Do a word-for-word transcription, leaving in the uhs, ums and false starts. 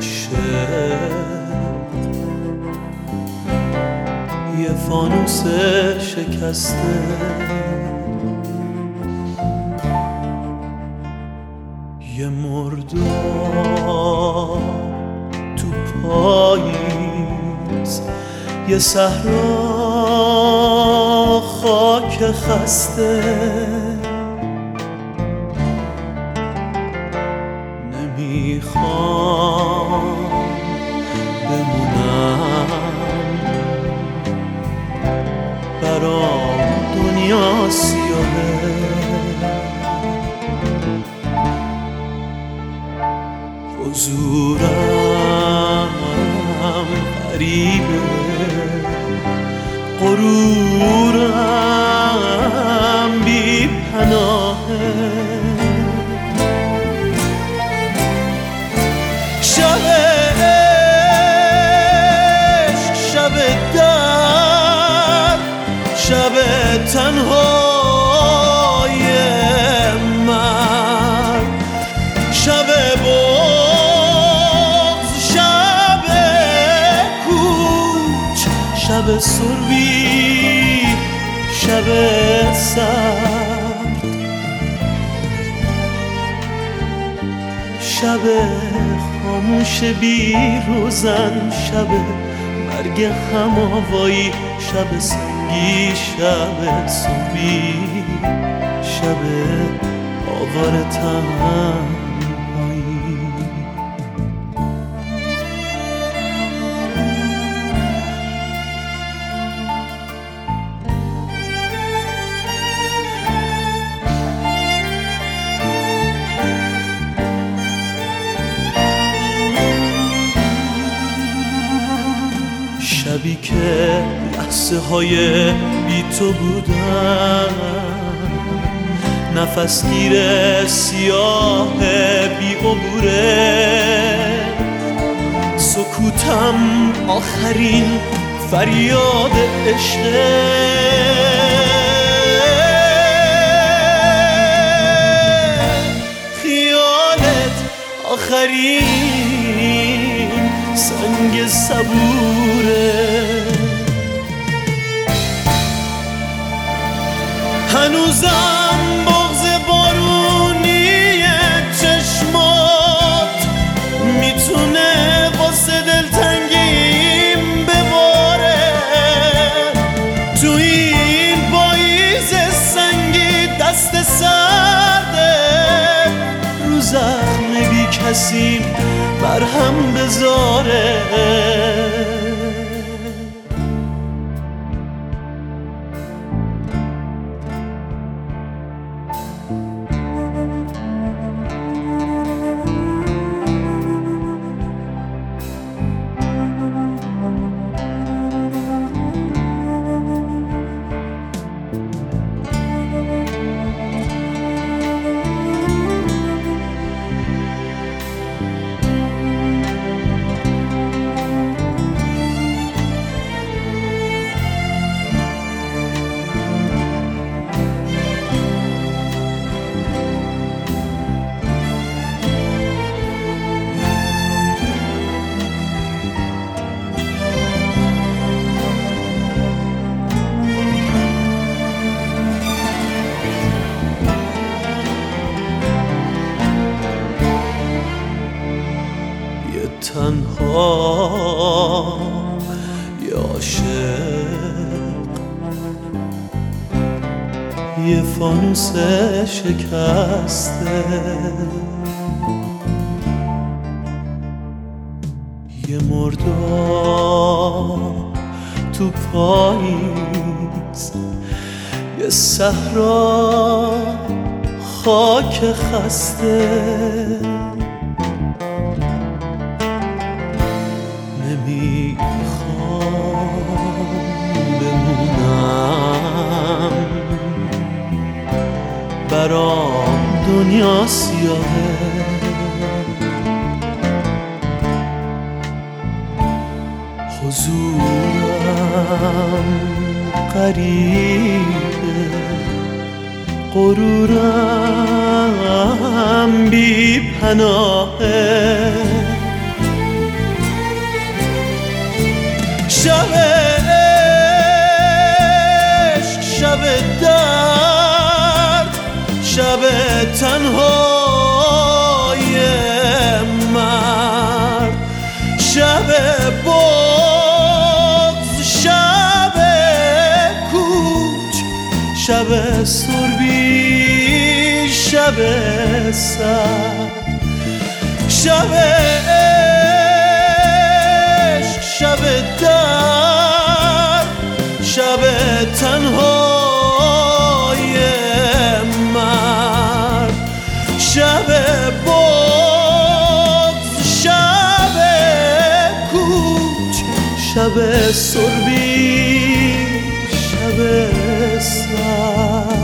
عاشق یه فانوس شکسته، یه مردار تو پاییز، یه صحرا خاک خسته. نمیخوام بمونم، برام دنیا سیاهه. حضورم غریبه، غرورم بی پناهه. شب عشق، شب درد، شب تنهای من، شب بغض، شب کوچ، شب سربی، شب سرد، شب خاموش بی روزن، شب مرگ هماوایی، شب سنگی، شب صبحی، شب آوار تنهایی. شبی که لحظه های بی تو بودن، نفس گیر سیاه بی عبوره، سکوتم آخرین فریاد عشقه. خیالت آخرین سنگ صبوره، هنوزم بغض بارونی چشمات میتونه واسه دلتنگیم بباره. تو این پاییز سنگی دست سرده، رو زخم بی کسی مرهم بذاره. تنها یه عاشق یه فانوس شکسته، یه مردار تو پاییز، یه صحرا خاک خسته. نمیخوام بمونم، برام دنیا سیاهه. حضورم غریبه، غرورم بی پناهه. شب عشق، شب درد، شب تنهای مرد، شب بغض، شب کوچ، شب سربی، شب سرد. شب عشق، شب درد، شب تنهای مرد، شب بغض، شب کوچ، شب سربی، شب سرد.